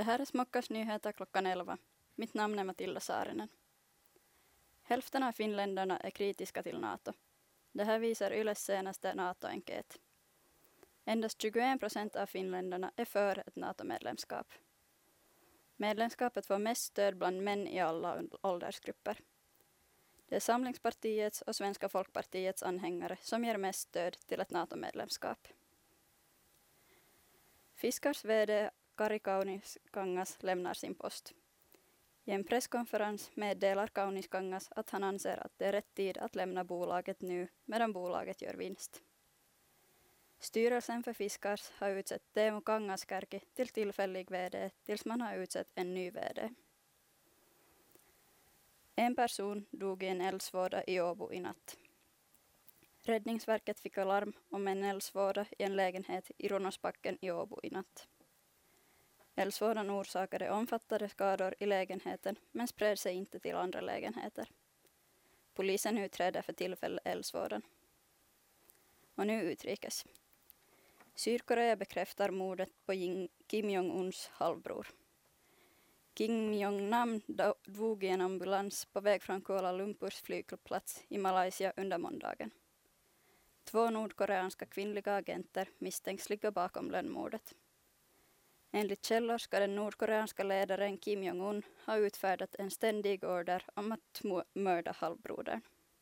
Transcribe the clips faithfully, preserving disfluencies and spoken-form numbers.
Det här är Smockas nyheter klockan elva. Mitt namn är Matilda Saarinen. Hälften av finländarna är kritiska till NATO. Det här visar Yles senaste NATO-enkät. Endast tjugoen procent av finländarna är för ett NATO-medlemskap. Medlemskapet får mest stöd bland män i alla åldersgrupper. Det är Samlingspartiets och Svenska folkpartiets anhängare som ger mest stöd till ett NATO-medlemskap. Fiskars vd Kari Kauniskangas lämnar sin post. I en presskonferens meddelar Kauniskangas att han anser att det är rätt tid att lämna bolaget nu medan bolaget gör vinst. Styrelsen för Fiskars har utsett Teemu Kangaskärki till tillfällig vd tills man har utsett en ny vd. En person dog i en eldsvåda i Åbo i natt. Räddningsverket fick alarm om en eldsvåda i en lägenhet i Ronosbacken i Åbo i natt. Eldsvådan orsakade omfattande skador i lägenheten men spred sig inte till andra lägenheter. Polisen utreder för tillfället eldsvådan. Och nu utrikes. Sydkorea bekräftar mordet på Kim Jong-uns halvbror. Kim Jong-nam dog i en ambulans på väg från Kuala Lumpurs flygplats i Malaysia under måndagen. Två nordkoreanska kvinnliga agenter misstänks ligga bakom lönnmordet. Enligt källor ska den nordkoreanska ledaren Kim Jong-un ha utfärdat en ständig order om att mörda halvbrodern.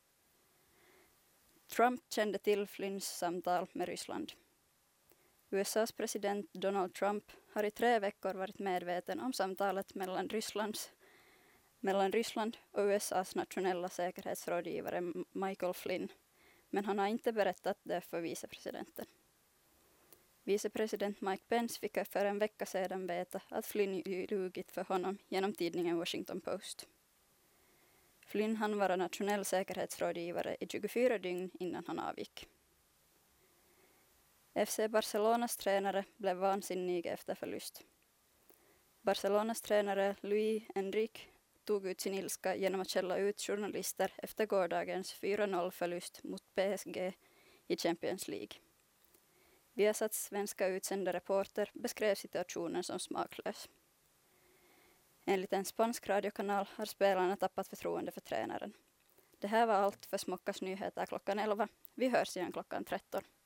Trump kände till Flynns samtal med Ryssland. U S A:s president Donald Trump har i tre veckor varit medveten om samtalet mellan, Rysslands, mellan Ryssland och U S A:s nationella säkerhetsrådgivare Michael Flynn, men han har inte berättat det för vicepresidenten. Vicepresident Mike Pence fick för en vecka sedan veta att Flynn ljugit för honom genom tidningen Washington Post. Flynn hann vara nationell säkerhetsrådgivare i tjugofyra dygn innan han avgick. F C Barcelonas tränare blev vansinnig efter förlust. Barcelonas tränare Luis Enrique tog ut sin ilska genom att skälla ut journalister efter gårdagens fyra noll förlust mot P S G i Champions League. Viasats svenska utsända reporter beskrev situationen som smaklös. Enligt en spansk radiokanal har spelarna tappat förtroende för tränaren. Det här var allt för Smockas nyheter klockan elva. Vi hörs igen klockan tretton.